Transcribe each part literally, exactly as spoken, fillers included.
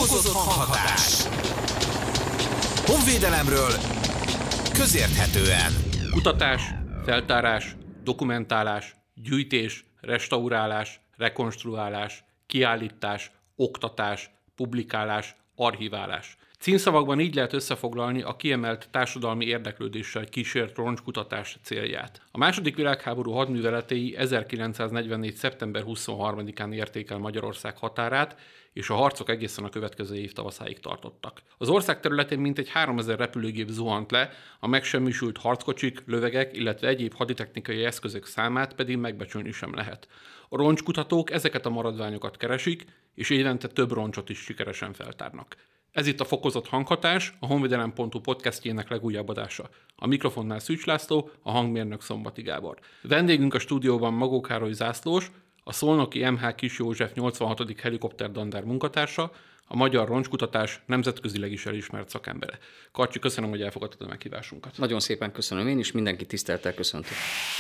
Fokozott hanghatás. Honvédelemről közérthetően. Kutatás, feltárás, dokumentálás, gyűjtés, restaurálás, rekonstruálás, kiállítás, oktatás, publikálás, archiválás. Címszavakban így lehet összefoglalni a kiemelt társadalmi érdeklődéssel kísért roncskutatás célját. A második világháború hadműveletei ezerkilencszáznegyvennégy. szeptember huszonharmadikán érték el Magyarország határát, és a harcok egészen a következő év tavaszáig tartottak. Az ország területén mintegy háromezer repülőgép zuhant le, a megsemmisült harckocsik, lövegek, illetve egyéb haditechnikai eszközök számát pedig megbecsülni sem lehet. A roncskutatók ezeket a maradványokat keresik, és évente több roncsot is sikeresen feltárnak. Ez itt a Fokozott hanghatás, a honvédelem pont hu podcastjének legújabb adása. A mikrofonnál Szűcs László, a hangmérnök Szombati Gábor. Vendégünk a stúdióban Magó Károly zászlós, a szolnoki em há Kis József nyolcvanhatodik helikopterdandár munkatársa, a magyar roncskutatás nemzetközileg is elismert szakembere. Karcsi, köszönöm, hogy elfogadtad a meghívásunkat. Nagyon szépen köszönöm én is, mindenki tisztelettel köszöntök.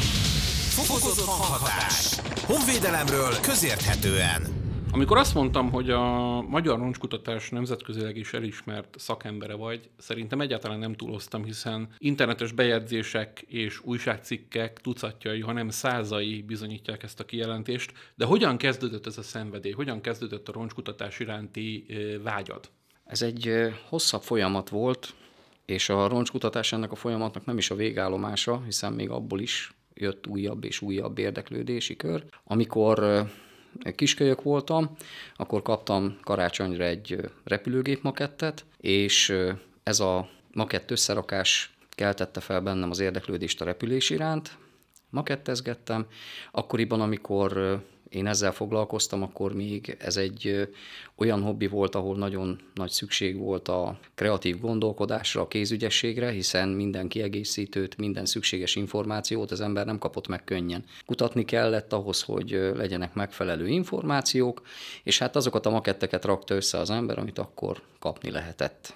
Fokozott hanghatás. Honvédelemről közérthetően. Amikor azt mondtam, hogy a magyar roncskutatás nemzetközileg is elismert szakembere vagy, szerintem egyáltalán nem túloztam, hiszen internetes bejegyzések és újságcikkek tucatjai, hanem százai bizonyítják ezt a kijelentést. De hogyan kezdődött ez a szenvedély? Hogyan kezdődött a roncskutatás iránti vágyad? Ez egy hosszabb folyamat volt, és a roncskutatás ennek a folyamatnak nem is a végállomása, hiszen még abból is jött újabb és újabb érdeklődési kör. Amikor kiskölyök voltam, akkor kaptam karácsonyra egy repülőgép makettet, és ez a makett összerakás keltette fel bennem az érdeklődést a repülés iránt. Makettezgettem. Akkoriban, amikor én ezzel foglalkoztam, akkor még ez egy olyan hobbi volt, ahol nagyon nagy szükség volt a kreatív gondolkodásra, a kézügyességre, hiszen minden kiegészítőt, minden szükséges információt az ember nem kapott meg könnyen. Kutatni kellett ahhoz, hogy legyenek megfelelő információk, és hát azokat a maketteket rakta össze az ember, amit akkor kapni lehetett.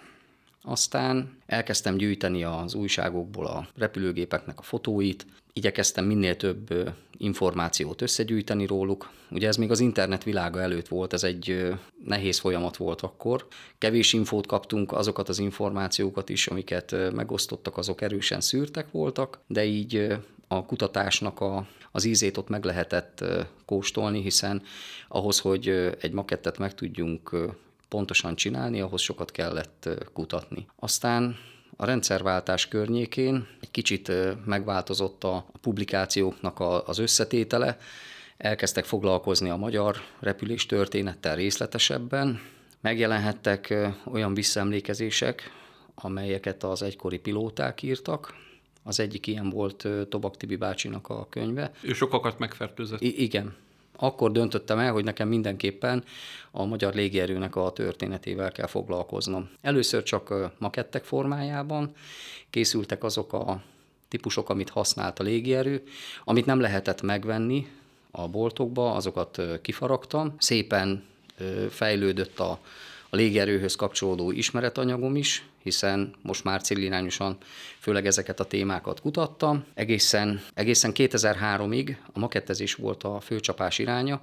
Aztán elkezdtem gyűjteni az újságokból a repülőgépeknek a fotóit, igyekeztem minél több információt összegyűjteni róluk. Ugye ez még az internet világa előtt volt, ez egy nehéz folyamat volt akkor. Kevés infót kaptunk, azokat az információkat is, amiket megosztottak, azok erősen szűrtek voltak, de így a kutatásnak a, az ízét ott meg lehetett kóstolni, hiszen ahhoz, hogy egy makettet meg tudjunk pontosan csinálni, ahhoz sokat kellett kutatni. Aztán a rendszerváltás környékén egy kicsit megváltozott a publikációknak az összetétele, elkezdtek foglalkozni a magyar repülés történettel részletesebben, megjelenhettek olyan visszaemlékezések, amelyeket az egykori pilóták írtak. Az egyik ilyen volt Tobak Tibi bácsinak a könyve. Ő sokakat megfertőzött. I- igen. Akkor döntöttem el, hogy nekem mindenképpen a magyar légierőnek a történetével kell foglalkoznom. Először csak makettek formájában készültek azok a típusok, amit használt a légierő, amit nem lehetett megvenni a boltokba, azokat kifaragtam. Szépen fejlődött a, a légierőhöz kapcsolódó ismeretanyagom is, hiszen most már célirányosan főleg ezeket a témákat kutattam. Egészen, egészen kétezer-háromig a makettezés volt a főcsapás iránya,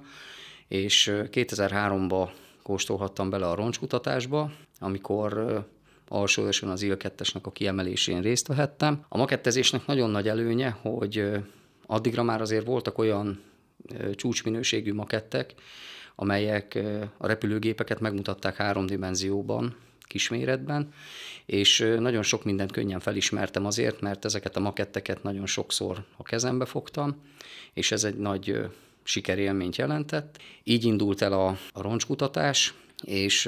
és kétezer-háromban kóstolhattam bele a roncskutatásba, amikor alsóösön az I L kettesnek a kiemelésén részt vehettem. A makettezésnek nagyon nagy előnye, hogy addigra már azért voltak olyan csúcsminőségű makettek, amelyek a repülőgépeket megmutatták háromdimenzióban, kisméretben, és nagyon sok mindent könnyen felismertem azért, mert ezeket a maketteket nagyon sokszor a kezembe fogtam, és ez egy nagy sikerélményt jelentett. Így indult el a, a roncskutatás, és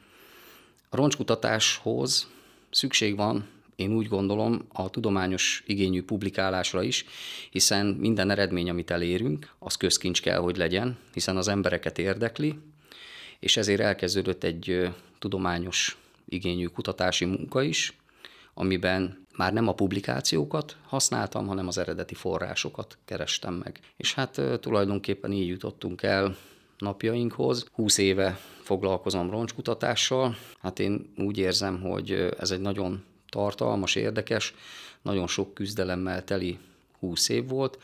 a roncskutatáshoz szükség van, én úgy gondolom, a tudományos igényű publikálásra is, hiszen minden eredmény, amit elérünk, az közkincs kell, hogy legyen, hiszen az embereket érdekli, és ezért elkezdődött egy tudományos igényű kutatási munka is, amiben már nem a publikációkat használtam, hanem az eredeti forrásokat kerestem meg. És hát tulajdonképpen így jutottunk el napjainkhoz. húsz éve foglalkozom roncskutatással. Hát én úgy érzem, hogy ez egy nagyon tartalmas, érdekes, nagyon sok küzdelemmel teli húsz év volt,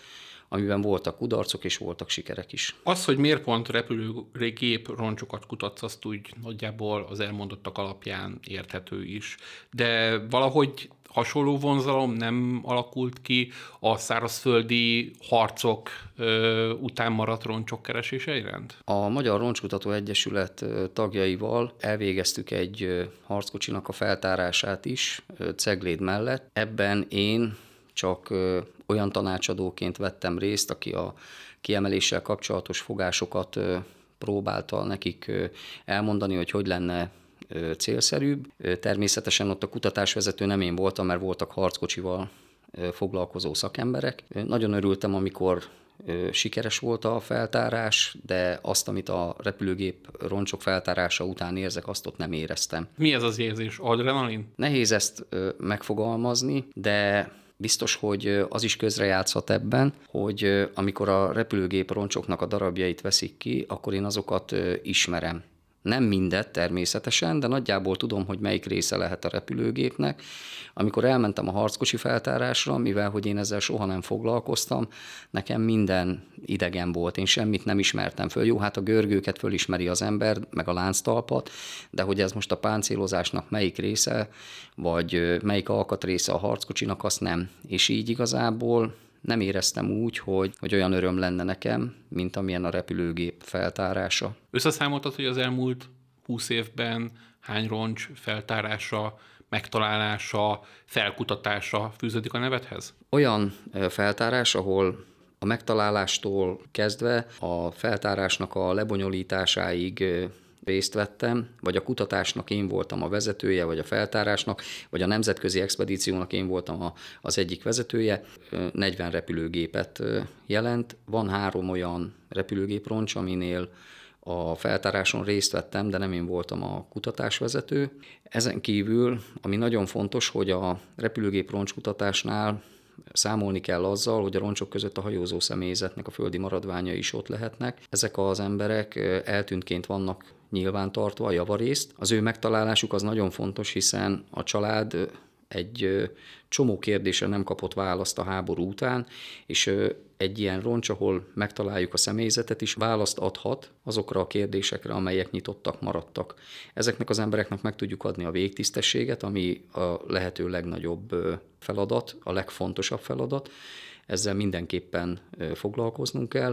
amiben voltak kudarcok és voltak sikerek is. Az, hogy miért pont repülőgép roncsokat kutatsz, azt úgy nagyjából az elmondottak alapján érthető is. De valahogy hasonló vonzalom nem alakult ki a szárazföldi harcok ö, után maradt roncsok keresése iránt? A Magyar Roncskutató Egyesület tagjaival elvégeztük egy harckocsinak a feltárását is Cegléd mellett. Ebben én csak olyan tanácsadóként vettem részt, aki a kiemeléssel kapcsolatos fogásokat próbálta nekik elmondani, hogy hogy lenne célszerűbb. Természetesen ott a kutatásvezető nem én voltam, mert voltak harckocsival foglalkozó szakemberek. Nagyon örültem, amikor sikeres volt a feltárás, de azt, amit a repülőgép roncsok feltárása után érzek, azt ott nem éreztem. Mi ez az érzés? Adrenalin? Nehéz ezt megfogalmazni, de biztos, hogy az is közrejátszhat ebben, hogy amikor a repülőgép roncsoknak a darabjait veszik ki, akkor én azokat ismerem. Nem mindet természetesen, de nagyjából tudom, hogy melyik része lehet a repülőgépnek. Amikor elmentem a harckocsi feltárásra, mivel hogy én ezzel soha nem foglalkoztam, nekem minden idegen volt, én semmit nem ismertem föl. Jó, hát a görgőket fölismeri az ember, meg a lánctalpat, de hogy ez most a páncélozásnak melyik része, vagy melyik alkatrésze a harckocsinak, azt nem. És így igazából nem éreztem úgy, hogy, hogy olyan öröm lenne nekem, mint amilyen a repülőgép feltárása. Összeszámoltad, hogy az elmúlt húsz évben hány roncs feltárása, megtalálása, felkutatása fűződik a nevedhez? Olyan feltárás, ahol a megtalálástól kezdve a feltárásnak a lebonyolításáig részt vettem, vagy a kutatásnak én voltam a vezetője, vagy a feltárásnak, vagy a nemzetközi expedíciónak én voltam a, az egyik vezetője, negyven repülőgépet jelent. Van három olyan repülőgéproncs, aminél a feltáráson részt vettem, de nem én voltam a kutatásvezető. Ezen kívül, ami nagyon fontos, hogy a repülőgép roncskutatásnál számolni kell azzal, hogy a roncsok között a hajózó személyzetnek a földi maradványai is ott lehetnek. Ezek az emberek eltűntként vannak nyilvántartva a javarészt. Az ő megtalálásuk az nagyon fontos, hiszen a család egy csomó kérdésre nem kapott választ a háború után, és egy ilyen roncs, ahol megtaláljuk a személyzetet is, választ adhat azokra a kérdésekre, amelyek nyitottak maradtak. Ezeknek az embereknek meg tudjuk adni a végtisztességet, ami a lehető legnagyobb feladat, a legfontosabb feladat. Ezzel mindenképpen foglalkoznunk kell.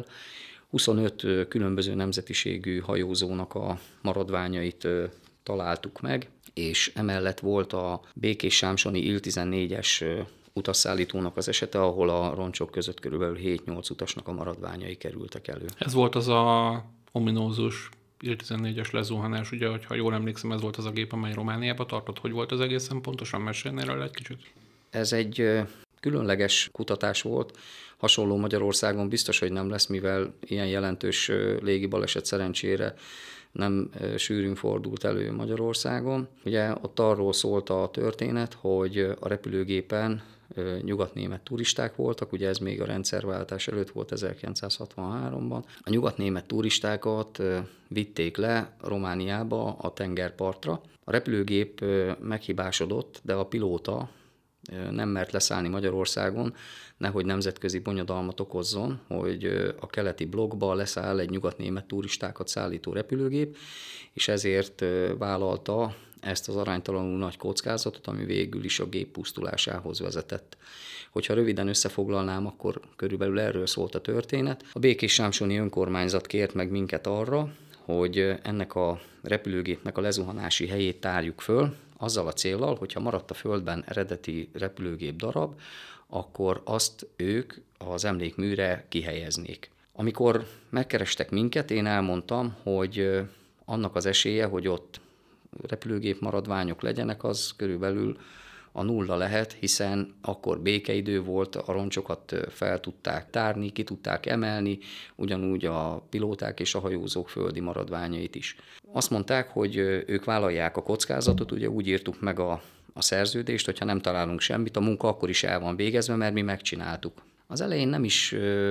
huszonöt különböző nemzetiségű hajózónak a maradványait találtuk meg, és emellett volt a Békés-Sámsoni I L tizennégyes utasszállítónak az esete, ahol a roncsok között körülbelül hét-nyolc utasnak a maradványai kerültek elő. Ez volt az a ominózus I L tizennégyes lezuhanás, ugye, ha jól emlékszem, ez volt az a gép, amely Romániába tartott. Hogy volt az egészen pontosan? Mesélnél erről egy kicsit? Ez egy különleges kutatás volt. Hasonló Magyarországon biztos, hogy nem lesz, mivel ilyen jelentős légibaleset szerencsére nem sűrűn fordult elő Magyarországon. Ugye ott arról szólt a történet, hogy a repülőgépen nyugatnémet turisták voltak, ugye ez még a rendszerváltás előtt volt ezerkilencszázhatvanháromban. A nyugatnémet turistákat vitték le Romániába a tengerpartra. A repülőgép meghibásodott, de a pilóta nem mert leszállni Magyarországon, nehogy nemzetközi bonyodalmat okozzon, hogy a keleti blokkba leszáll egy nyugatnémet turistákat szállító repülőgép, és ezért vállalta ezt az aránytalanul nagy kockázatot, ami végül is a gép pusztulásához vezetett. Hogyha röviden összefoglalnám, akkor körülbelül erről szólt a történet. A Békés-Sámsoni önkormányzat kért meg minket arra, hogy ennek a repülőgépnek a lezuhanási helyét tárjuk föl, azzal a céllal, hogyha maradt a földben eredeti repülőgép darab, akkor azt ők az emlékműre kihelyeznék. Amikor megkerestek minket, én elmondtam, hogy annak az esélye, hogy ott repülőgép maradványok legyenek, az körülbelül a nulla lehet, hiszen akkor békeidő volt, a roncsokat fel tudták tárni, ki tudták emelni, ugyanúgy a pilóták és a hajózók földi maradványait is. Azt mondták, hogy ők vállalják a kockázatot, ugye úgy írtuk meg a, a szerződést, hogyha nem találunk semmit, a munka akkor is el van végezve, mert mi megcsináltuk. Az elején nem is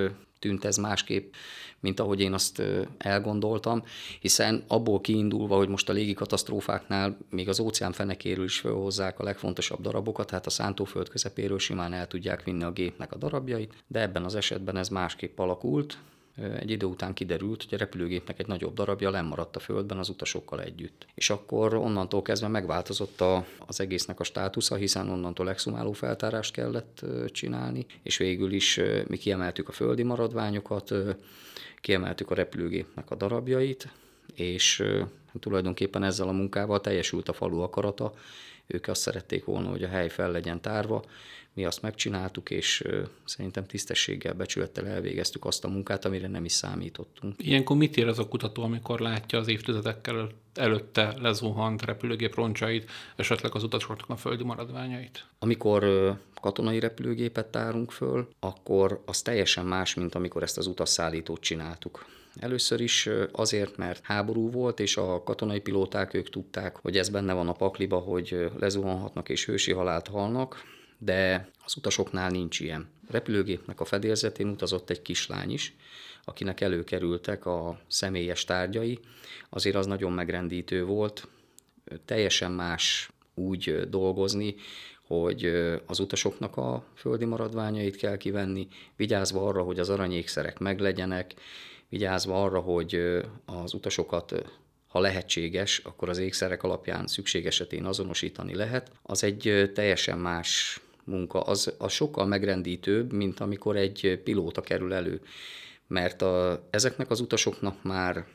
tűnt ez másképp, mint ahogy én azt elgondoltam, hiszen abból kiindulva, hogy most a légikatasztrófáknál még az óceán fenekéről is felhozzák a legfontosabb darabokat, hát a szántóföld közepéről simán el tudják vinni a gépnek a darabjait, de ebben az esetben ez másképp alakult. Egy idő után kiderült, hogy a repülőgépnek egy nagyobb darabja lemaradt a földben az utasokkal együtt. És akkor onnantól kezdve megváltozott a, az egésznek a státusza, hiszen onnantól exhumáló feltárást kellett csinálni, és végül is mi kiemeltük a földi maradványokat, kiemeltük a repülőgépnek a darabjait, és tulajdonképpen ezzel a munkával teljesült a falu akarata. Ők azt szerették volna, hogy a hely fel legyen tárva, mi azt megcsináltuk, és szerintem tisztességgel, becsülettel elvégeztük azt a munkát, amire nem is számítottunk. Ilyenkor mit ér az a kutató, amikor látja az évtizedekkel előtte lezuhant repülőgép roncsait, esetleg az utasoknak a földi maradványait? Amikor katonai repülőgépet tárunk föl, akkor az teljesen más, mint amikor ezt az utasszállítót csináltuk. Először is azért, mert háború volt, és a katonai pilóták ők tudták, hogy ez benne van a pakliba, hogy lezuhanhatnak és hősi halált halnak, de az utasoknál nincs ilyen. A repülőgépnek a fedélzetén utazott egy kislány is, akinek előkerültek a személyes tárgyai, azért az nagyon megrendítő volt. Teljesen más úgy dolgozni, hogy az utasoknak a földi maradványait kell kivenni, vigyázva arra, hogy az aranyékszerek meglegyenek, vigyázva arra, hogy az utasokat, ha lehetséges, akkor az ékszerek alapján szükség esetén azonosítani lehet. Az egy teljesen más munka, az, az sokkal megrendítőbb, mint amikor egy pilóta kerül elő. Mert a, ezeknek az utasoknak már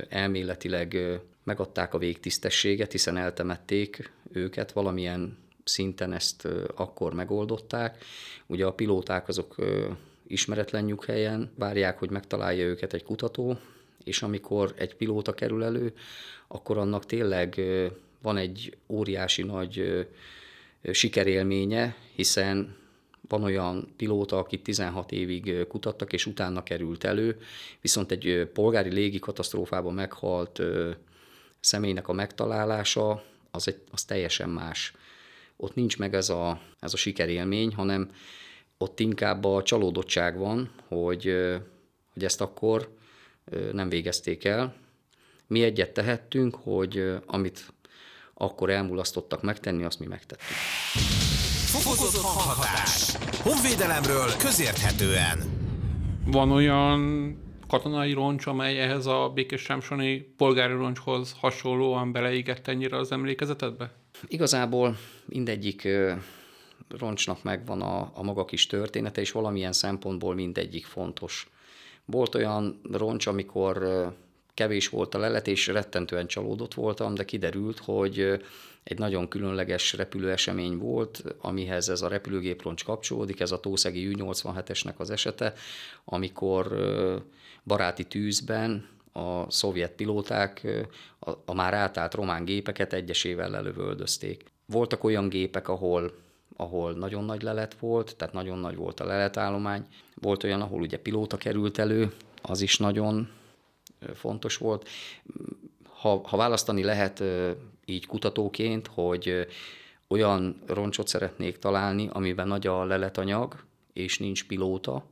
elméletileg megadták a végtisztességet, hiszen eltemették őket, valamilyen szinten ezt akkor megoldották. Ugye a pilóták azok ismeretlen nyughelyen várják, hogy megtalálja őket egy kutató, és amikor egy pilóta kerül elő, akkor annak tényleg van egy óriási nagy sikerélménye, hiszen van olyan pilóta, akit tizenhat évig kutattak, és utána került elő, viszont egy polgári légikatasztrófában meghalt személynek a megtalálása, az, egy, az teljesen más. Ott nincs meg ez a, ez a sikerélmény, hanem ott inkább a csalódottság van, hogy, hogy ezt akkor nem végezték el. Mi egyet tehettünk, hogy amit akkor elmulasztottak megtenni, azt mi megtettük. Fokozott hanghatás. Honvédelemről közérthetően. Van olyan katonai roncs, amely ehhez a békés-sámsoni polgári roncshoz hasonlóan beleégett ennyire az emlékezetedbe? Igazából mindegyik roncsnak megvan a, a maga kis története, és valamilyen szempontból mindegyik fontos. Volt olyan roncs, amikor kevés volt a lelet, és rettentően csalódott voltam, de kiderült, hogy egy nagyon különleges repülőesemény volt, amihez ez a repülőgép roncs kapcsolódik, ez a tószegi U nyolcvanhetesnek az esete, amikor baráti tűzben a szovjet pilóták a, a már átállt román gépeket egyesével lelövöldözték. Voltak olyan gépek, ahol ahol nagyon nagy lelet volt, tehát nagyon nagy volt a leletállomány. Volt olyan, ahol ugye pilóta került elő, az is nagyon fontos volt. Ha, ha választani lehet így kutatóként, hogy olyan roncsot szeretnék találni, amiben nagy a leletanyag, és nincs pilóta,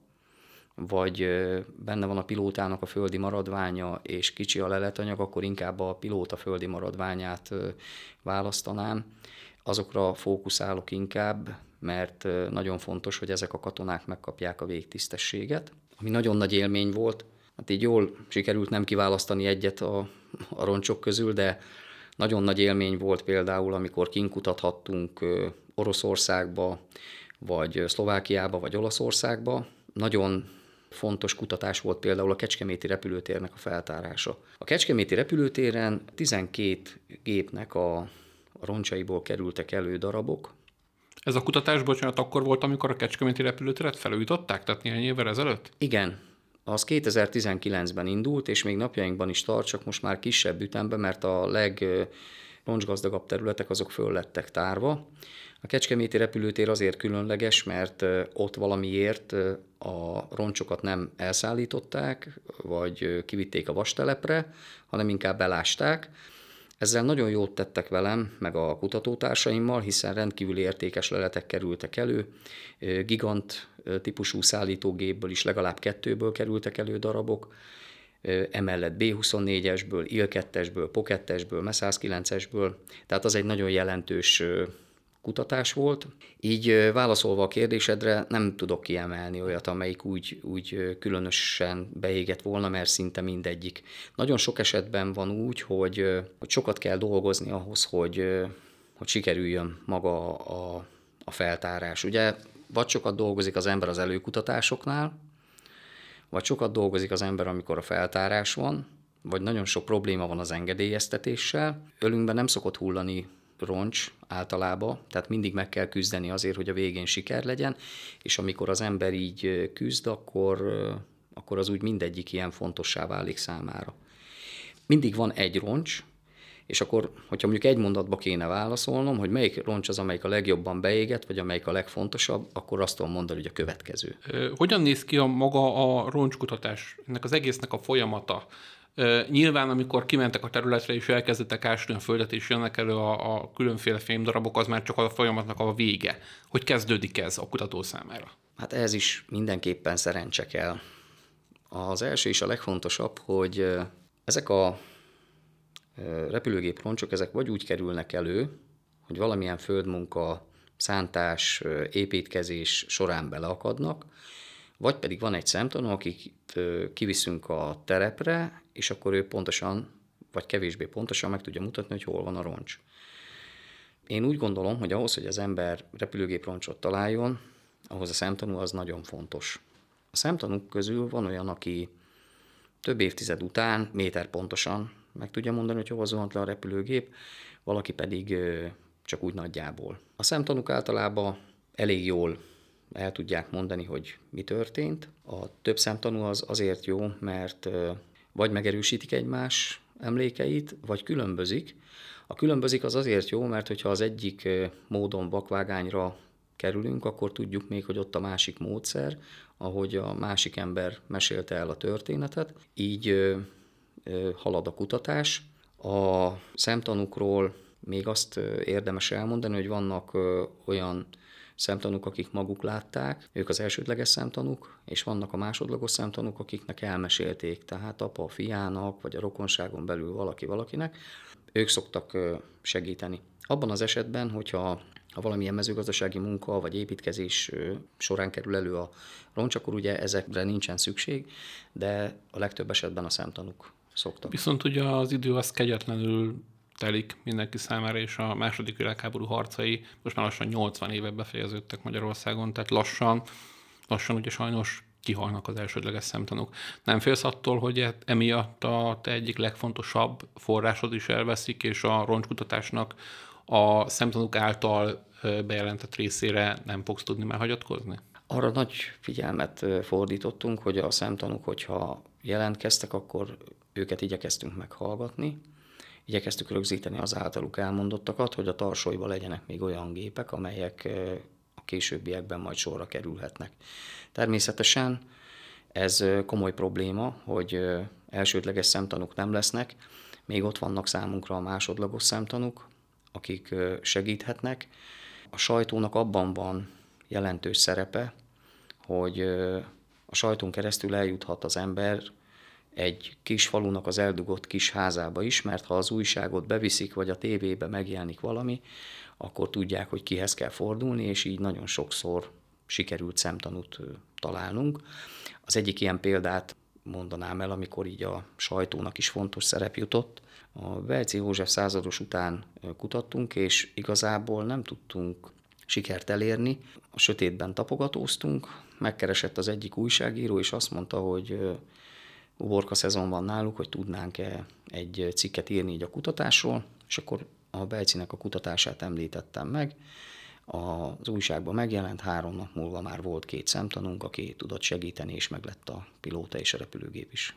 vagy benne van a pilótának a földi maradványa, és kicsi a leletanyag, akkor inkább a pilóta földi maradványát választanám. Azokra fókuszálok inkább, mert nagyon fontos, hogy ezek a katonák megkapják a végtisztességet. Ami nagyon nagy élmény volt, hát így jól sikerült nem kiválasztani egyet a, a roncsok közül, de nagyon nagy élmény volt például, amikor kinkutathattunk Oroszországba, vagy Szlovákiába, vagy Olaszországba. Nagyon fontos kutatás volt például a Kecskeméti repülőtérnek a feltárása. A Kecskeméti repülőtéren tizenkét gépnek a A roncsaiból kerültek elő darabok. Ez a kutatás, bocsánat, akkor volt, amikor a Kecskeméti repülőteret felújították, tehát néhány évvel ezelőtt? Igen, az kétezer-tizenkilencben indult, és még napjainkban is tart, csak most már kisebb ütemben, mert a legroncsgazdagabb területek azok föl lettek tárva. A Kecskeméti repülőtér azért különleges, mert ott valamiért a roncsokat nem elszállították, vagy kivitték a vastelepre, hanem inkább belásták. Ezzel nagyon jót tettek velem, meg a kutatótársaimmal, hiszen rendkívül értékes leletek kerültek elő, gigant típusú szállítógépből is legalább kettőből kerültek elő darabok, emellett bé huszonnégyesből, I L kettesből, PO kettesből, M E száz kilencesből, tehát az egy nagyon jelentős kutatás volt. Így válaszolva a kérdésedre nem tudok kiemelni olyat, amelyik úgy, úgy különösen beégett volna, mert szinte mindegyik. Nagyon sok esetben van úgy, hogy, hogy sokat kell dolgozni ahhoz, hogy, hogy sikerüljön maga a, a feltárás. Ugye vagy sokat dolgozik az ember az előkutatásoknál, vagy sokat dolgozik az ember, amikor a feltárás van, vagy nagyon sok probléma van az engedélyeztetéssel. Ölünkben nem szokott hullani roncs általában, tehát mindig meg kell küzdeni azért, hogy a végén siker legyen, és amikor az ember így küzd, akkor, akkor az úgy mindegyik ilyen fontossá válik számára. Mindig van egy roncs, és akkor, hogyha mondjuk egy mondatba kéne válaszolnom, hogy melyik roncs az, amelyik a legjobban beégett, vagy amelyik a legfontosabb, akkor azt tudom mondani, hogy a következő. Hogyan néz ki a maga a roncskutatás, ennek az egésznek a folyamata? Nyilván, amikor kimentek a területre és elkezdtek ásni a földet, és jönnek elő a, a különféle fémdarabok, az már csak a folyamatnak a vége. Hogy kezdődik ez a kutató számára? Hát ez is mindenképpen szerencse kell. Az első és a legfontosabb, hogy ezek a repülőgép roncsok, ezek vagy úgy kerülnek elő, hogy valamilyen földmunka, szántás, építkezés során beleakadnak, vagy pedig van egy szemtanú, akit kiviszünk a terepre, és akkor ő pontosan, vagy kevésbé pontosan meg tudja mutatni, hogy hol van a roncs. Én úgy gondolom, hogy ahhoz, hogy az ember repülőgép roncsot találjon, ahhoz a szemtanú az nagyon fontos. A szemtanúk közül van olyan, aki több évtized után méter pontosan meg tudja mondani, hogy hova zuhant le a repülőgép, valaki pedig csak úgy nagyjából. A szemtanúk általában elég jól el tudják mondani, hogy mi történt. A több szemtanú az azért jó, mert vagy megerősítik egymás emlékeit, vagy különbözik. A különbözik az azért jó, mert hogyha az egyik módon vakvágányra kerülünk, akkor tudjuk még, hogy ott a másik módszer, ahogy a másik ember mesélte el a történetet. Így ö, ö, halad a kutatás. A szemtanúkról még azt érdemes elmondani, hogy vannak ö, olyan szemtanúk, akik maguk látták, ők az elsődleges szemtanúk, és vannak a másodlagos szemtanúk, akiknek elmesélték, tehát apa a fiának, vagy a rokonságon belül valaki valakinek, ők szoktak segíteni. Abban az esetben, hogyha ha valamilyen mezőgazdasági munka vagy építkezés során kerül elő a roncs, akkor ugye ezekre nincsen szükség, de a legtöbb esetben a szemtanúk szoktak. Viszont ugye az idő az kegyetlenül telik mindenki számára, és a második világháború harcai most már lassan nyolcvan éve befejeződtek Magyarországon, tehát lassan, lassan ugye sajnos kihalnak az elsődleges szemtanúk. Nem félsz attól, hogy emiatt a te egyik legfontosabb forrásod is elveszik, és a roncskutatásnak a szemtanúk által bejelentett részére nem fogsz tudni már hagyatkozni? Arra nagy figyelmet fordítottunk, hogy a szemtanúk, hogyha jelentkeztek, akkor őket igyekeztünk meghallgatni, igyekeztük rögzíteni az általuk elmondottakat, hogy a tarsolyban legyenek még olyan gépek, amelyek a későbbiekben majd sorra kerülhetnek. Természetesen ez komoly probléma, hogy elsődleges szemtanúk nem lesznek, még ott vannak számunkra a másodlagos szemtanúk, akik segíthetnek. A sajtónak abban van jelentős szerepe, hogy a sajtón keresztül eljuthat az ember egy kis falunak az eldugott kis házába is, mert ha az újságot beviszik, vagy a tévébe megjelenik valami, akkor tudják, hogy kihez kell fordulni, és így nagyon sokszor sikerült szemtanút találnunk. Az egyik ilyen példát mondanám el, amikor így a sajtónak is fontos szerep jutott. A Velci József százados után kutattunk, és igazából nem tudtunk sikert elérni. A sötétben tapogatóztunk, megkeresett az egyik újságíró, és azt mondta, hogy uborka szezon van náluk, hogy tudnánk-e egy cikket írni így a kutatásról, és akkor a Velcinek a kutatását említettem meg. Az újságban megjelent, három nap múlva már volt két szemtanúnk, aki tudott segíteni, és meg lett a pilóta és a repülőgép is.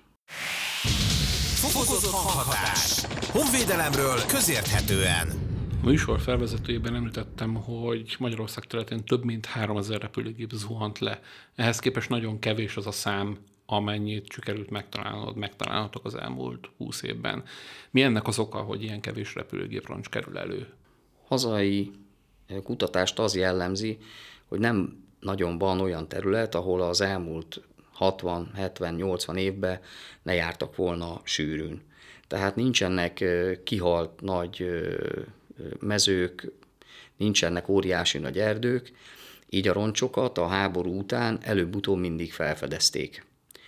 Fokozott hanghatás. Honvédelemről közérthetően. A műsor felvezetőjében említettem, hogy Magyarország területén több mint háromezer repülőgép zuhant le. Ehhez képest nagyon kevés az a szám, amennyit sikerült megtalálnod, megtalálnatok az elmúlt húsz évben. Mi ennek az oka, hogy ilyen kevés repülőgép roncs kerül elő? Hazai kutatást az jellemzi, hogy nem nagyon van olyan terület, ahol az elmúlt hatvan, hetven, nyolcvan évben ne jártak volna sűrűn. Tehát nincsenek kihalt nagy mezők, nincsenek óriási nagy erdők, így a roncsokat a háború után előbb-utóbb mindig felfedezték.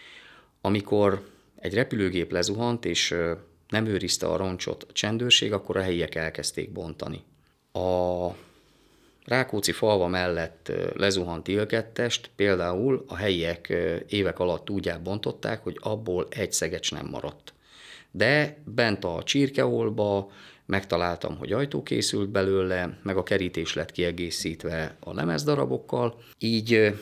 Amikor egy repülőgép lezuhant, és nem őrizte a roncsot a csendőrség, akkor a helyiek elkezdték bontani. A Rákóczi falva mellett lezuhant I L kettest például a helyiek évek alatt úgy elbontották, hogy abból egy szegecs nem maradt. De bent a csirkeolba megtaláltam, hogy ajtó készült belőle, meg a kerítés lett kiegészítve a lemezdarabokkal. Így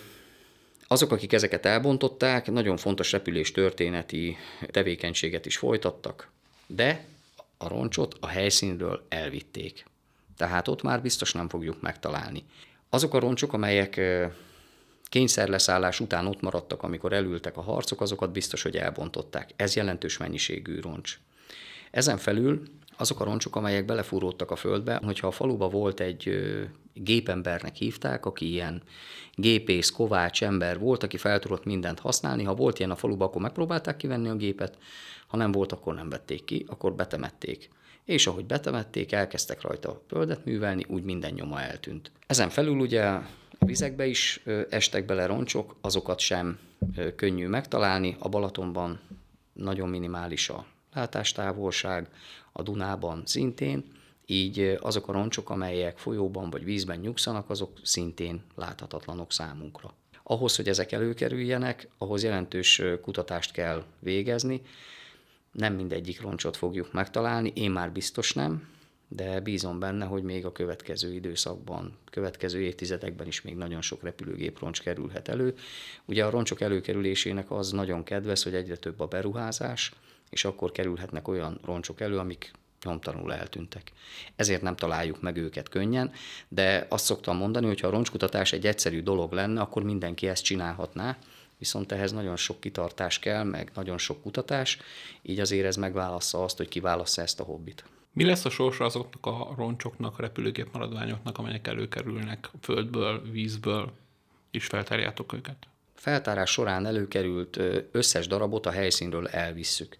azok, akik ezeket elbontották, nagyon fontos repülés történeti tevékenységet is folytattak, de a roncsot a helyszínről elvitték. Tehát ott már biztos nem fogjuk megtalálni. Azok a roncsok, amelyek kényszerleszállás után ott maradtak, amikor elültek a harcok, azokat biztos, hogy elbontották. Ez jelentős mennyiségű roncs. Ezen felül azok a roncsok, amelyek belefúródtak a földbe, hogyha a faluba volt egy gépembernek hívták, aki ilyen gépész, kovács ember volt, aki fel tudott mindent használni. Ha volt ilyen a faluba, akkor megpróbálták kivenni a gépet, ha nem volt, akkor nem vették ki, akkor betemették. És ahogy betemették, elkezdtek rajta földet művelni, úgy minden nyoma eltűnt. Ezen felül ugye a vizekbe is estek bele roncsok, azokat sem könnyű megtalálni. A Balatonban nagyon minimális a látástávolság, a Dunában szintén, így azok a roncsok, amelyek folyóban vagy vízben nyugszanak, azok szintén láthatatlanok számunkra. Ahhoz, hogy ezek előkerüljenek, ahhoz jelentős kutatást kell végezni. Nem mindegyik roncsot fogjuk megtalálni, én már biztos nem, de bízom benne, hogy még a következő időszakban, következő évtizedekben is még nagyon sok repülőgép roncs kerülhet elő. Ugye a roncsok előkerülésének az nagyon kedves, hogy egyre több a beruházás, és akkor kerülhetnek olyan roncsok elő, amik nyomtalanul eltűntek. Ezért nem találjuk meg őket könnyen, de azt szoktam mondani, hogy ha a roncskutatás egy egyszerű dolog lenne, akkor mindenki ezt csinálhatná, viszont ehhez nagyon sok kitartás kell, meg nagyon sok kutatás, így azért ez megválassza azt, hogy kiválassza ezt a hobbit. Mi lesz a sorsa azoknak a roncsoknak, a repülőgép maradványoknak, amelyek előkerülnek a földből, vízből, és feltárjátok őket? Feltárás során előkerült összes darabot a helyszínről elvisszük.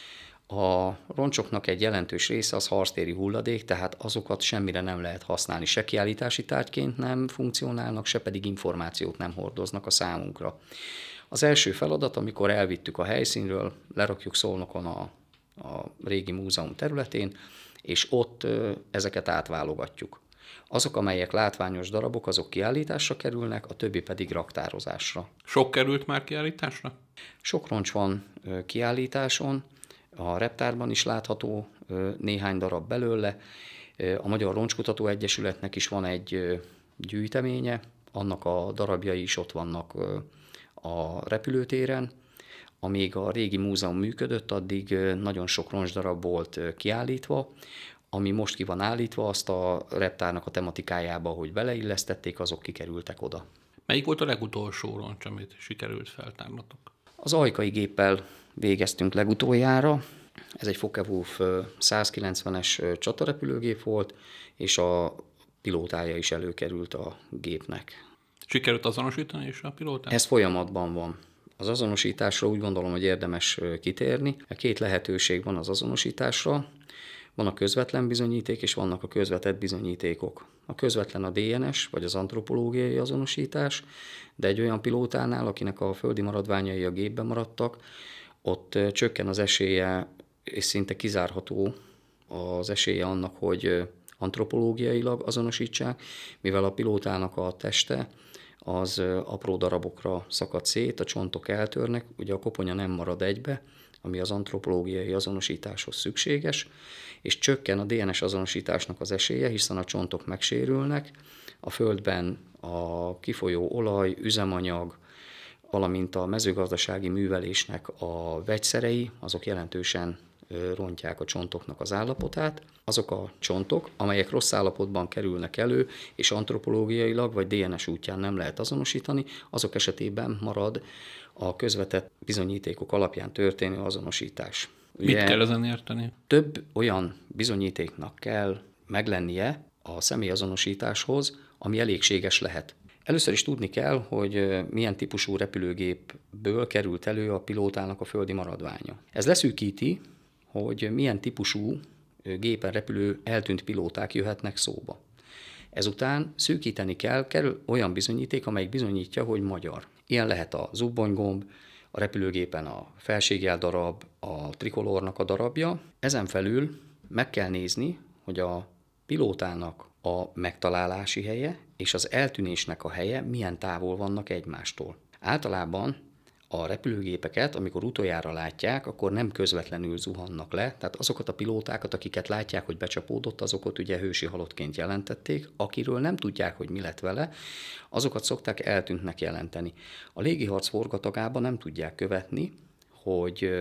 A roncsoknak egy jelentős része az harctéri hulladék, tehát azokat semmire nem lehet használni, se kiállítási tárgyként nem funkcionálnak, se pedig információt nem hordoznak a számunkra. Az első feladat, amikor elvittük a helyszínről, lerakjuk Szolnokon a, a régi múzeum területén, és ott ezeket átválogatjuk. Azok, amelyek látványos darabok, azok kiállításra kerülnek, a többi pedig raktározásra. Sok került már kiállításra? Sok roncs van kiállításon, a reptárban is látható néhány darab belőle. A Magyar Roncskutató Egyesületnek is van egy gyűjteménye, annak a darabjai is ott vannak a repülőtéren. Amíg a régi múzeum működött, addig nagyon sok roncsdarab volt kiállítva. Ami most ki van állítva, azt a reptárnak a tematikájába, hogy beleillesztették, azok kikerültek oda. Melyik volt a legutolsó roncs, amit sikerült feltárnatok? Az ajkai géppel végeztünk legutoljára. Ez egy Focke-Wulf százkilencvenes csatarepülőgép volt, és a pilótája is előkerült a gépnek. Sikerült azonosítani is a pilótát? Ez folyamatban van. Az azonosításra úgy gondolom, hogy érdemes kitérni. Két lehetőség van az azonosításra. Van a közvetlen bizonyíték, és vannak a közvetett bizonyítékok. A közvetlen a dé en es, vagy az antropológiai azonosítás, de egy olyan pilótánál, akinek a földi maradványai a gépben maradtak, ott csökken az esélye, és szinte kizárható az esélye annak, hogy antropológiailag azonosítsák, mivel a pilótának a teste az apró darabokra szakad szét, a csontok eltörnek, ugye a koponya nem marad egybe, ami az antropológiai azonosításhoz szükséges, és csökken a dé en es azonosításnak az esélye, hiszen a csontok megsérülnek, a földben a kifolyó olaj, üzemanyag, valamint a mezőgazdasági művelésnek a vegyszerei, azok jelentősen rontják a csontoknak az állapotát. Azok a csontok, amelyek rossz állapotban kerülnek elő, és antropológiailag vagy dé en es útján nem lehet azonosítani, azok esetében marad a közvetett bizonyítékok alapján történő azonosítás. Mit Ugye, kell ezen érteni? Több olyan bizonyítéknak kell meglennie a személyazonosításhoz, ami elégséges lehet. Először is tudni kell, hogy milyen típusú repülőgépből került elő a pilótának a földi maradványa. Ez leszűkíti, hogy milyen típusú gépen repülő eltűnt pilóták jöhetnek szóba. Ezután szűkíteni kell, kerül olyan bizonyíték, amelyik bizonyítja, hogy magyar. Ilyen lehet a zubbonygomb, a repülőgépen a felségjel-darab, a trikolornak a darabja. Ezen felül meg kell nézni, hogy a pilótának a megtalálási helye és az eltűnésnek a helye milyen távol vannak egymástól. Általában a repülőgépeket, amikor utoljára látják, akkor nem közvetlenül zuhannak le, tehát azokat a pilótákat, akiket látják, hogy becsapódott, azokat ugye hősi halottként jelentették, akiről nem tudják, hogy mi lett vele, azokat szokták eltűntnek jelenteni. A légiharc forgatagában nem tudják követni, hogy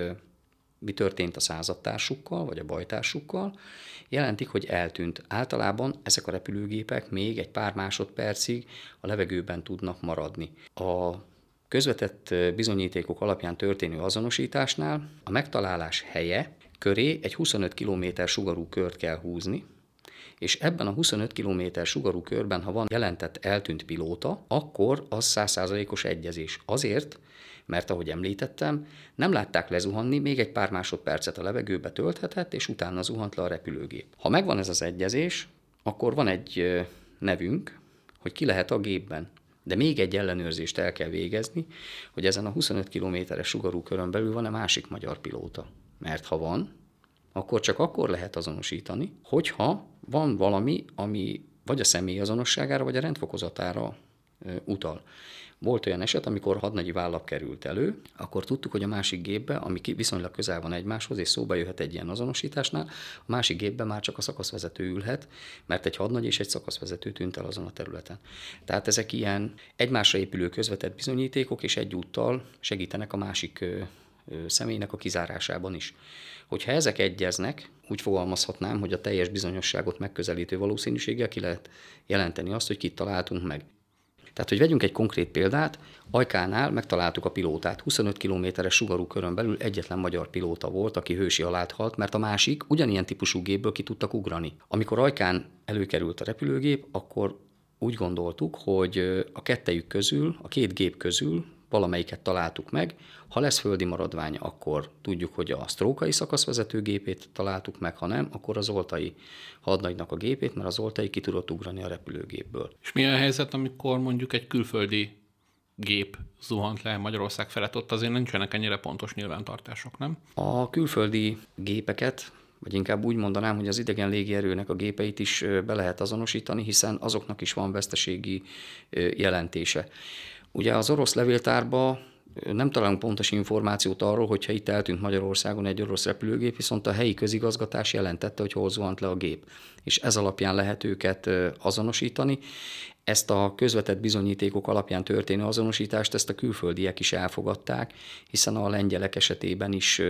mi történt a századtársukkal, vagy a bajtársukkal, jelentik, hogy eltűnt. Általában ezek a repülőgépek még egy pár másodpercig a levegőben tudnak maradni. A közvetett bizonyítékok alapján történő azonosításnál a megtalálás helye köré egy huszonöt kilométer sugarú kört kell húzni, és ebben a huszonöt kilométer sugarú körben, ha van jelentett eltűnt pilóta, akkor az száz százalékos egyezés. Azért, mert ahogy említettem, nem látták lezuhanni, még egy pár másodpercet a levegőbe tölthetett, és utána zuhant le a repülőgép. Ha megvan ez az egyezés, akkor van egy nevünk, hogy ki lehet a gépben. De még egy ellenőrzést el kell végezni, hogy ezen a huszonöt kilométeres sugarú körön belül van-e másik magyar pilóta. Mert ha van, akkor csak akkor lehet azonosítani, hogyha van valami, ami vagy a személy azonosságára, vagy a rendfokozatára utal. Volt olyan eset, amikor hadnagyi vállap került elő, akkor tudtuk, hogy a másik gépbe, ami viszonylag közel van egymáshoz, és szóba jöhet egy ilyen azonosításnál, a másik gépben már csak a szakaszvezető ülhet, mert egy hadnagy és egy szakaszvezető tűnt el azon a területen. Tehát ezek ilyen egymásra épülő közvetett bizonyítékok, és egyúttal segítenek a másik személynek a kizárásában is. Hogyha ezek egyeznek, úgy fogalmazhatnám, hogy a teljes bizonyosságot megközelítő valószínűséggel ki lehet jelenteni azt, hogy kit találtunk meg. Tehát, hogy vegyünk egy konkrét példát, Ajkánál megtaláltuk a pilótát. huszonöt kilométeres sugarú körön belül egyetlen magyar pilóta volt, aki hősi halált halt, mert a másik ugyanilyen típusú gépből ki tudtak ugrani. Amikor Ajkán előkerült a repülőgép, akkor úgy gondoltuk, hogy a kettejük közül, a két gép közül valamelyiket találtuk meg. Ha lesz földi maradvány, akkor tudjuk, hogy a sztrókai szakaszvezető gépét találtuk meg, ha nem, akkor az oltai hadnagynak a gépét, mert az oltai ki tudott ugrani a repülőgépből. És mi a helyzet, amikor mondjuk egy külföldi gép zuhant le Magyarország felett, ott azért nincsenek ennyire pontos nyilvántartások, nem? A külföldi gépeket, vagy inkább úgy mondanám, hogy az idegen légierőnek a gépeit is be lehet azonosítani, hiszen azoknak is van veszteségi jelentése. Ugye az orosz levéltárban nem találunk pontos információt arról, hogyha itt eltűnt Magyarországon egy orosz repülőgép, viszont a helyi közigazgatás jelentette, hogy hol zuhant le a gép. És ez alapján lehet őket azonosítani. Ezt a közvetett bizonyítékok alapján történő azonosítást, ezt a külföldiek is elfogadták, hiszen a lengyelek esetében is,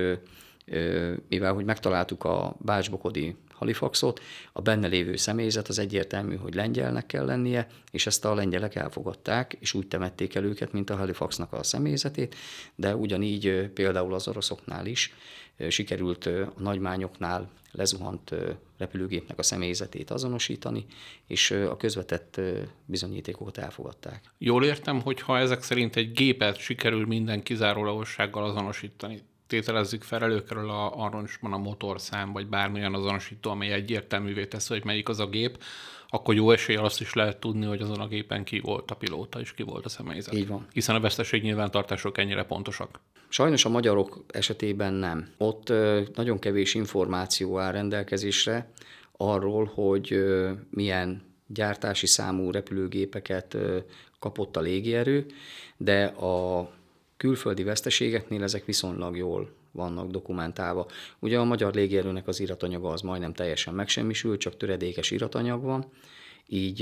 mivel hogy megtaláltuk a bács-bokodi Halifaxot, a benne lévő személyzet az egyértelmű, hogy lengyelnek kell lennie, és ezt a lengyelek elfogadták, és úgy temették el őket, mint a Halifaxnak a személyzetét, de ugyanígy például az oroszoknál is sikerült a nagymányoknál lezuhant repülőgépnek a személyzetét azonosítani, és a közvetett bizonyítékokat elfogadták. Jól értem, hogy ha ezek szerint egy gépet sikerül minden kizárólagossággal azonosítani, tételezzük fel, előkerül a, a roncsban a motorszám, vagy bármilyen azonosító, amely egyértelművé teszi, hogy melyik az a gép, akkor jó eséllyel azt is lehet tudni, hogy azon a gépen ki volt a pilóta, és ki volt a személyzet. Így van. Hiszen a veszteségnyilvántartások ennyire pontosak. Sajnos a magyarok esetében nem. Ott nagyon kevés információ áll rendelkezésre arról, hogy milyen gyártási számú repülőgépeket kapott a légierő, de a külföldi veszteségeknél ezek viszonylag jól vannak dokumentálva. Ugye a magyar légierőnek az iratanyaga az majdnem teljesen megsemmisült, csak töredékes iratanyag van, így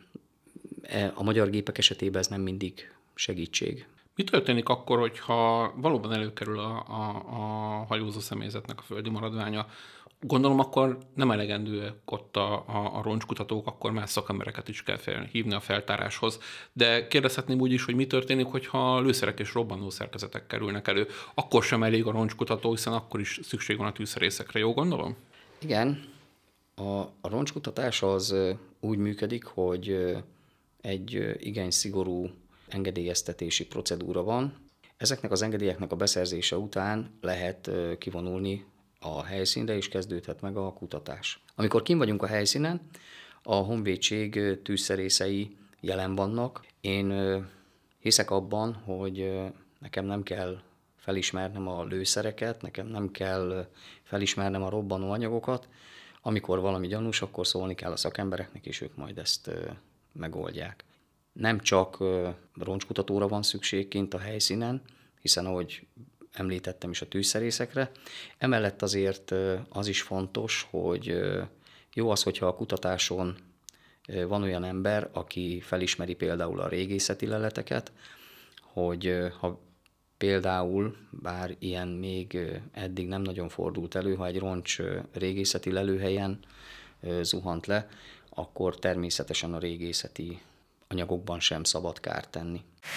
a magyar gépek esetében ez nem mindig segítség. Mi történik akkor, hogyha valóban előkerül a, a, a hajózó személyzetnek a földi maradványa? Gondolom, akkor nem elegendőek ott a, a, a roncskutatók, akkor más szakembereket is kell fel, hívni a feltáráshoz. De kérdezhetném úgy is, hogy mi történik, hogyha lőszerek és robbanó szerkezetek kerülnek elő. Akkor sem elég a roncskutató, hiszen akkor is szükség van a tűzszerészekre, jó gondolom? Igen. A, a roncskutatás az úgy működik, hogy egy igen szigorú engedélyeztetési procedúra van. Ezeknek az engedélyeknek a beszerzése után lehet kivonulni a helyszínre, és kezdődhet meg a kutatás. Amikor kint vagyunk a helyszínen, a honvédség tűzszerészei jelen vannak. Én hiszek abban, hogy nekem nem kell felismernem a lőszereket, nekem nem kell felismernem a robbanó anyagokat. Amikor valami gyanús, akkor szólni kell a szakembereknek, és ők majd ezt megoldják. Nem csak roncskutatóra van szükség kint a helyszínen, hiszen ahogy említettem is a tűzszerészekre, emellett azért az is fontos, hogy jó az, hogyha a kutatáson van olyan ember, aki felismeri például a régészeti leleteket, hogy ha például, bár ilyen még eddig nem nagyon fordult elő, ha egy roncs régészeti lelőhelyen zuhant le, akkor természetesen a régészeti anyagokban sem szabad kárt tenni.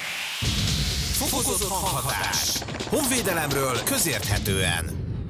Fokozott hanghatás. Honvédelemről közérthetően.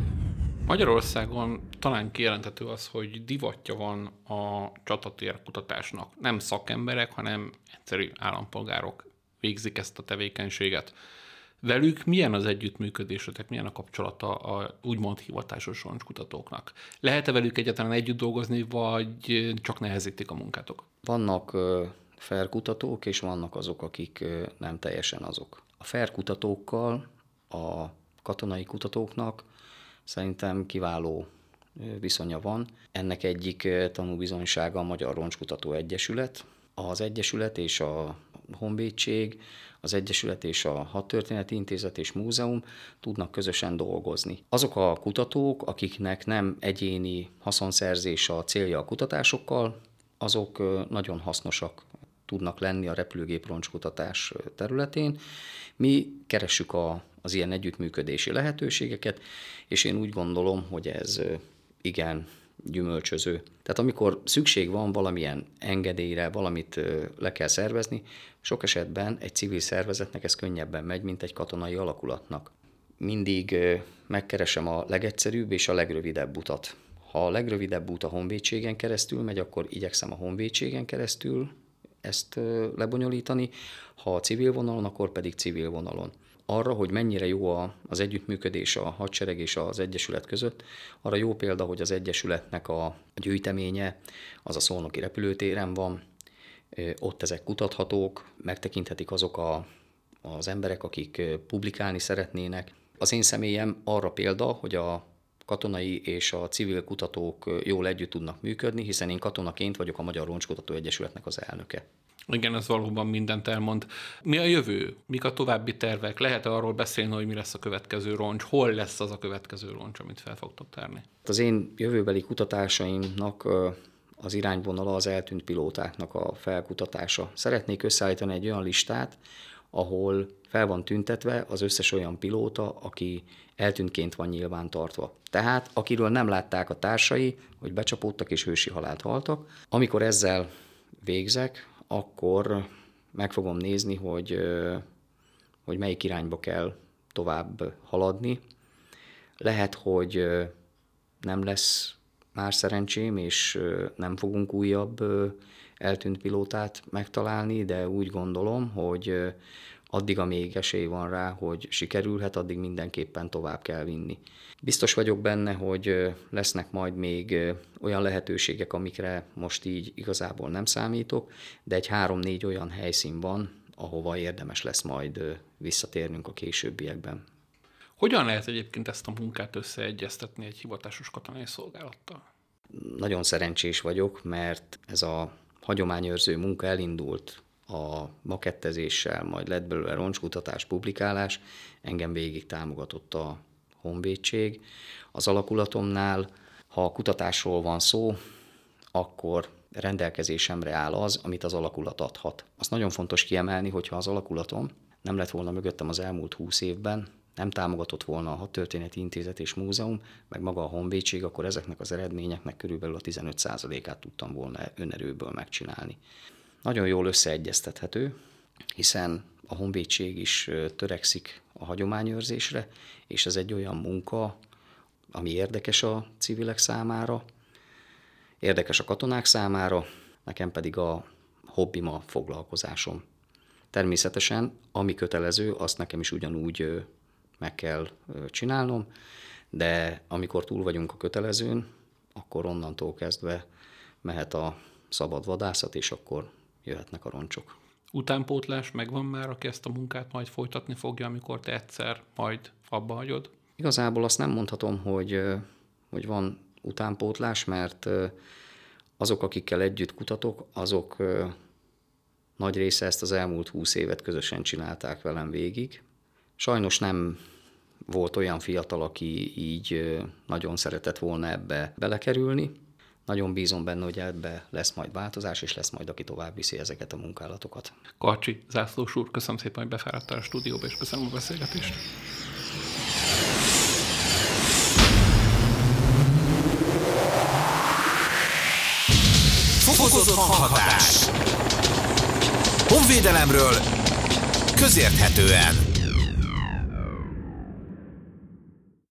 Magyarországon talán kijelenthető az, hogy divatja van a csatatérkutatásnak. Nem szakemberek, hanem egyszerű állampolgárok végzik ezt a tevékenységet. Velük milyen az együttműködésetek, milyen a kapcsolata a úgymond hivatásos roncskutatóknak? Lehet-e velük egyáltalán együtt dolgozni, vagy csak nehezítik a munkátok? Vannak felkutatók, és vannak azok, akik nem teljesen azok. A felkutatókkal, a katonai kutatóknak szerintem kiváló viszonya van. Ennek egyik tanúbizonysága a Magyar Roncskutató Egyesület. Az Egyesület és a Honvédség, az Egyesület és a Hadtörténeti Intézet és Múzeum tudnak közösen dolgozni. Azok a kutatók, akiknek nem egyéni haszonszerzés a célja a kutatásokkal, azok nagyon hasznosak tudnak lenni a repülőgép roncskutatás területén. Mi keressük a, az ilyen együttműködési lehetőségeket, és én úgy gondolom, hogy ez igen gyümölcsöző. Tehát amikor szükség van valamilyen engedélyre, valamit le kell szervezni, sok esetben egy civil szervezetnek ez könnyebben megy, mint egy katonai alakulatnak. Mindig megkeresem a legegyszerűbb és a legrövidebb utat. Ha a legrövidebb út a honvédségen keresztül megy, akkor igyekszem a honvédségen keresztül ezt lebonyolítani, ha a civil vonalon, akkor pedig civil vonalon. Arra, hogy mennyire jó az együttműködés a hadsereg és az Egyesület között, arra jó példa, hogy az Egyesületnek a gyűjteménye az a Szolnoki repülőtéren van, ott ezek kutathatók, megtekinthetik azok a, az emberek, akik publikálni szeretnének. Az én személyem arra példa, hogy a katonai és a civil kutatók jól együtt tudnak működni, hiszen én katonaként vagyok a Magyar Roncskutató Egyesületnek az elnöke. Igen, ez valóban mindent elmond. Mi a jövő? Mik a további tervek? Lehet-e arról beszélni, hogy mi lesz a következő roncs? Hol lesz az a következő roncs, amit fel fogtok tárni? Az én jövőbeli kutatásaimnak az irányvonala az eltűnt pilótáknak a felkutatása. Szeretnék összeállítani egy olyan listát, ahol fel van tüntetve az összes olyan pilóta, aki eltűntként van nyilvántartva. Tehát akiről nem látták a társai, hogy becsapódtak és hősi halált haltak. Amikor ezzel végzek, akkor meg fogom nézni, hogy, hogy melyik irányba kell tovább haladni. Lehet, hogy nem lesz más szerencsém, és nem fogunk újabb eltűnt pilótát megtalálni, de úgy gondolom, hogy addig, amíg esély van rá, hogy sikerülhet, addig mindenképpen tovább kell vinni. Biztos vagyok benne, hogy lesznek majd még olyan lehetőségek, amikre most így igazából nem számítok, de egy három-négy olyan helyszín van, ahova érdemes lesz majd visszatérnünk a későbbiekben. Hogyan lehet egyébként ezt a munkát összeegyeztetni egy hivatásos katonai szolgálattal? Nagyon szerencsés vagyok, mert ez a hagyományőrző munka elindult a makettezéssel, majd lett belőle roncskutatás, publikálás, engem végig támogatott a honvédség. Az alakulatomnál, ha a kutatásról van szó, akkor rendelkezésemre áll az, amit az alakulat adhat. Azt nagyon fontos kiemelni, hogyha az alakulatom nem lett volna mögöttem az elmúlt húsz évben, nem támogatott volna a Hadtörténeti Intézet és Múzeum, meg maga a honvédség, akkor ezeknek az eredményeknek körülbelül a tizenöt százalékát tudtam volna önerőből megcsinálni. Nagyon jól összeegyeztethető, hiszen a honvédség is törekszik a hagyományőrzésre, és ez egy olyan munka, ami érdekes a civilek számára, érdekes a katonák számára, nekem pedig a hobbim, a foglalkozásom. Természetesen, ami kötelező, azt nekem is ugyanúgy meg kell csinálnom, de amikor túl vagyunk a kötelezőn, akkor onnantól kezdve mehet a szabad vadászat, és akkor jöhetnek a roncsok. Utánpótlás megvan már, aki ezt a munkát majd folytatni fogja, amikor te egyszer majd abba hagyod? Igazából azt nem mondhatom, hogy, hogy van utánpótlás, mert azok, akikkel együtt kutatok, azok nagy része ezt az elmúlt húsz évet közösen csinálták velem végig. Sajnos nem volt olyan fiatal, aki így nagyon szeretett volna ebbe belekerülni. Nagyon bízom benne, hogy ebbe lesz majd változás, és lesz majd, aki tovább viszi ezeket a munkálatokat. Karcsi Zászlós úr, köszönöm szépen, hogy befáradtál a stúdióba, és köszönöm a beszélgetést. Fokozott hanghatás. Honvédelemről közérthetően.